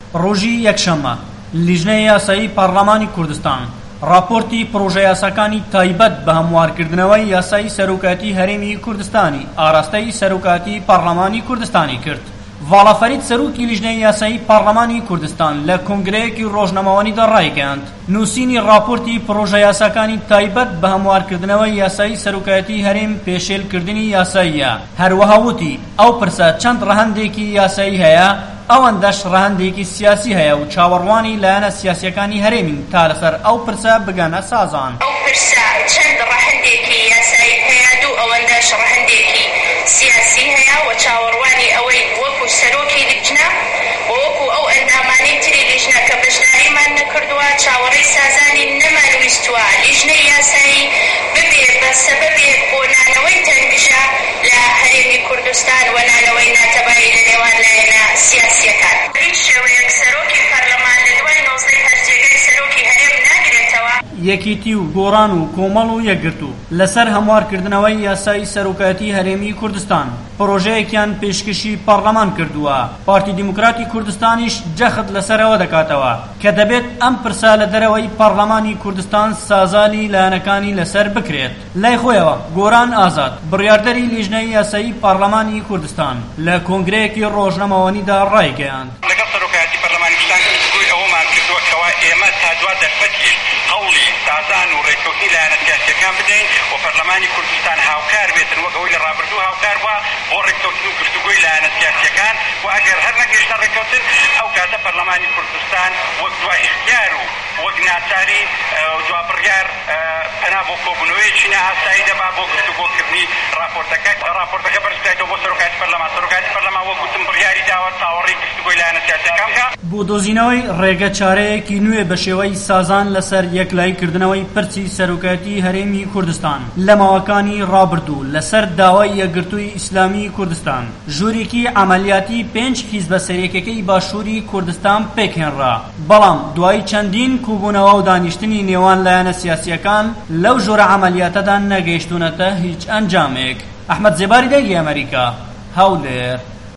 ڕۆژی یەکشەممە لیژنەی یاسایی پەرلەمانی کوردستان راپۆرتی پرۆژە یاساکانی تایبەت بە هەموارکردنەوەی یاسایی سەرۆکاتی هەرێمی کوردستانی ئاراستەی سەرۆکاتی پەرلەمانی کوردستانی کرد. ڤاڵافەرید سەرۆکی لیژنەی یاسایی پەرلەمانی کوردستان لە کۆنگرەیەکی ڕۆژنەمەوانیدا ڕایگەیاند نووسینی راپۆرتی پرۆژە یاساکانی تایبەت بە هەموارکردنەوەی یاسایی سەرۆکاتی هەرێم پێشێلکردنی یاساییە. هەروەها وتی ئەو پرسە چەند ڕەهەندێکی یاسایی هەیە، ئەوەندەش ڕەهەندێکی سیاسی هەیە و چاوەڕوانی لایەنە سیاسیەکانی هەرێمین تا لەسەر ئەو پرسە بگەنە سازان. ئەو پرسە چەند ڕەهەندێکی یاسایی هەیە، دوو ئەوەندەش ڕەهەندێکی سیاسی هەیە و چاوەڕوانی ئەوەی وەکو سەرۆکی لیژنە و وەکو ئەو ئەندامانەی تری لیژنە کە بەشداریمان نەکردووە چاوەڕێی سازانی نەمانویستووە لیژنەی یاسایی ببێ بە سەبەبێک بۆ نانەوەی تەنگژە لە هەرێمی کوردستان و نانەوەی ناتەبایی لە نێوان لایەنە سیاسیەکان. هیچ شێوەیەک سەرۆکی پەرلەمان لە دوای 19 هەرجێگای سەرۆکی هەرێم ناگرێتەوە. یەکێتی و گۆڕان و کۆمەڵ و یەکگرتو لەسەر هەموارکردنەوەی یاسایی سەرۆکاتی هەرێمی کوردستان پرۆژەیەکیان پێشکەشی پەرلەمان کردووە. پارتی دیموکراتی کوردستانیش جەخت لەسەرەوە دەکاتەوە کە دەبێت ئەم پرسە لە دەرەوەی پەرلەمانی کوردستان سازانی لایەنەکانی لەسەر بکرێت. لای خۆیەوە گۆران ئازاد بڕیاردەری لیژنەی یاسایی پەرلەمانی کوردستان لە کۆنگرەیەکی ڕۆژنەمەوانیدا ڕایگەیاند لەگەڵ سەرۆکایەتی پەرلەمانی کوردستان گفتگوی ئەوەمان کردووە کەوا ئێمە تا دوا دەرفەتی هەوڵی سازان و ڕێککەوتنی لایەنە سیاسیەکان بدەین و پەرلەمانی کوردستان هاوکار بێتن وەک ئەوەی لە ڕابردوو هاوکار بووە بۆ ڕێککەوتن و گفتگوی لایەنە سیاسیەکان و ئەگەر هەر نەگەیشتە ڕێککەوتن ئەو کاتە پەرلەمانی کوردستان وەک دوای اختیار و وەک ناچاری دوا بڕیار پەنا بۆ کۆبوونەوەیەکی نائاسایی دەبا بۆ گفتگۆکردنی راپۆرتەکە بەرزکرێتەوە بۆ سەرۆکایەتی پەرلەمان. سەرۆکایەتی پەرلەمان وەک گوتم بڕیاری داوە چاوەڕێی گفتگۆی لایەنە سیاسیەکان بکات بۆ دۆزینەوەی ڕێگە چارەیەکی نوێ بە شێوەی سازان لەسەر یەکلایکردنەوەی پرچی سەرۆکایەتی هەرێمی کوردستان لە ماوەکانی ڕابردوو لەسەر داوای یەکگرتووی ئیسلامی کوردستان. ژوورێکی عەمەلیاتی 5 حیزبە سەرەکیەکەی باشووری کوردستان پێکهێنرا، بەڵام دوای چەندین کوبوونەوە و دانیشتنی نێوان لایەنە سیاسیەکان لەو ژۆرە عەمەلیاتەدا نەگەیشتوونەتە هیچ ئەنجامێک. ئەحمەد زێباری دەنگی ئەمریکا، هەولێر.